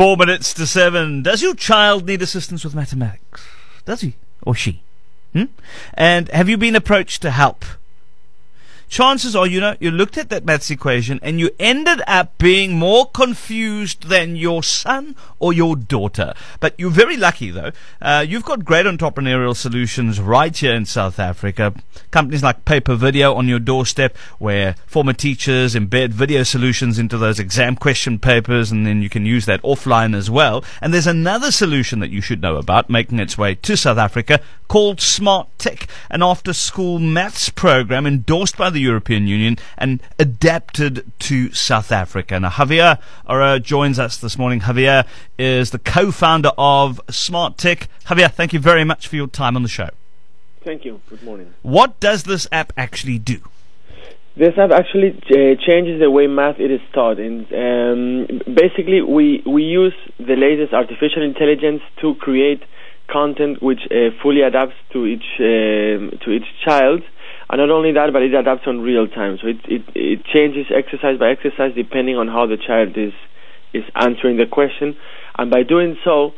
4 minutes to 7. Does your child need assistance with mathematics? Does he or she? And have you been approached to help? Chances are, you looked at that maths equation and you ended up being more confused than your son or your daughter. But you're very lucky, though. You've got great entrepreneurial solutions right here in South Africa. Companies like Paper Video on your doorstep, where former teachers embed video solutions into those exam question papers, and then you can use that offline as well. And there's another solution that you should know about making its way to South Africa called Smart Tech, an after-school maths program endorsed by the European Union and adapted to South Africa. Now, Javier Oro joins us this morning. Javier is the co-founder of Smart Tech. Javier, thank you very much for your time on the show. Thank you. Good morning. What does this app actually do? This app actually changes the way math it is taught. Basically, we use the latest artificial intelligence to create content which fully adapts to each child, and not only that, but it adapts on real time. So it changes exercise by exercise depending on how the child is answering the question, and by doing so,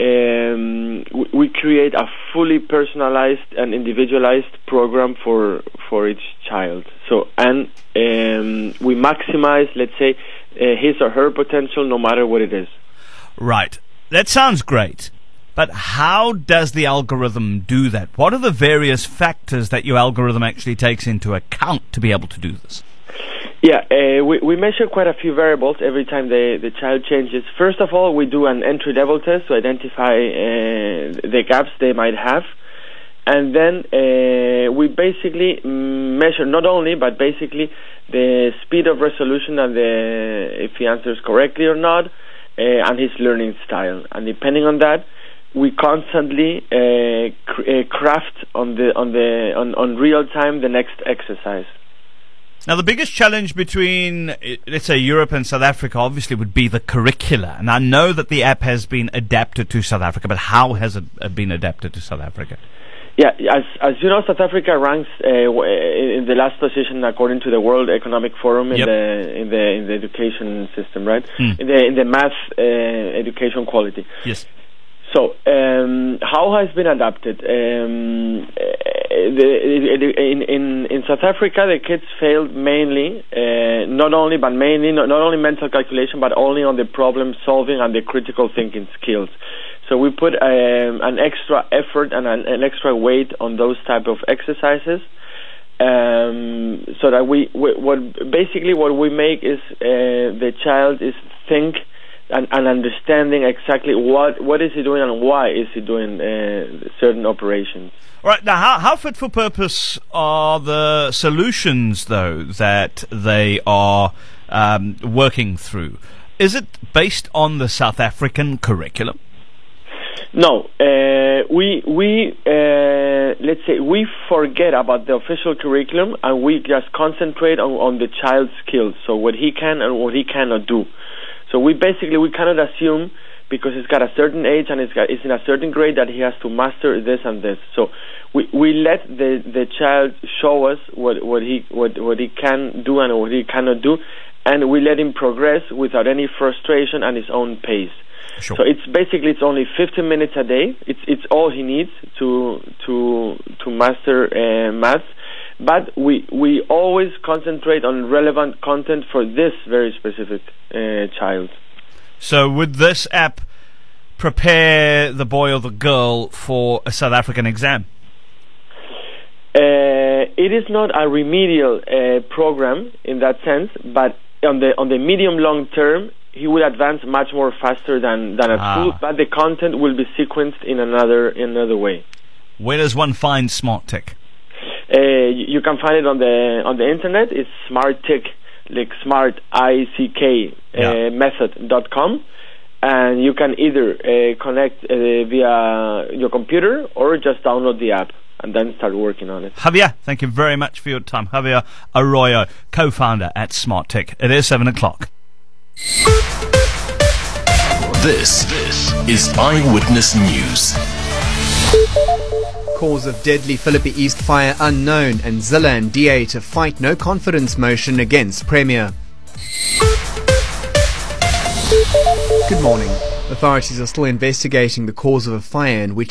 we create a fully personalized and individualized program for each child. So we maximize, let's say, his or her potential, no matter what it is. Right. That sounds great. But how does the algorithm do that? What are the various factors that your algorithm actually takes into account to be able to do this? Yeah, we measure quite a few variables every time the child changes. First of all, we do an entry-level test to identify the gaps they might have. And then we basically measure not only, but basically the speed of resolution and if he answers correctly or not, and his learning style. And depending on that, we constantly craft on real time the next exercise. Now, the biggest challenge between, let's say, Europe and South Africa obviously would be the curricula. And I know that the app has been adapted to South Africa, but how has it been adapted to South Africa? Yeah, as you know, South Africa ranks in the last position according to the World Economic Forum in the education system, right? In the math education quality. Yes. So, how has been adapted? In South Africa, the kids failed mainly, not only mental calculation, but only on the problem solving and the critical thinking skills. So we put an extra effort and an extra weight on those type of exercises, so that what we make is the child is think and understanding exactly what is he doing and why is he doing certain operations. All right, now how fit for purpose are the solutions, though, that they are working through? Is it based on the South African curriculum? No, let's say we forget about the official curriculum and we just concentrate on the child's skills, so what he can and what he cannot do. So we cannot assume, because he's got a certain age and it's in a certain grade, that he has to master this and this. So we let the child show us what he can do and what he cannot do, and we let him progress without any frustration and his own pace. Sure. So it's only 15 minutes a day. It's all he needs to master maths. But we always concentrate on relevant content for this very specific child. So would this app prepare the boy or the girl for a South African exam? It is not a remedial program in that sense, but on the medium-long term, he will advance much more faster than at school, but the content will be sequenced in another way. Where does one find Smart Tech? You can find it on the internet. It's Smart Tech, like Smart ICK method.com, and you can either connect via your computer or just download the app and then start working on it. Javier, thank you very much for your time. Javier Arroyo, co-founder at Smart Tech. It is 7 o'clock. This is Eyewitness News. Cause of deadly Philippi East fire unknown, and Zilla and DA to fight no confidence motion against Premier. Good morning. Authorities are still investigating the cause of a fire in which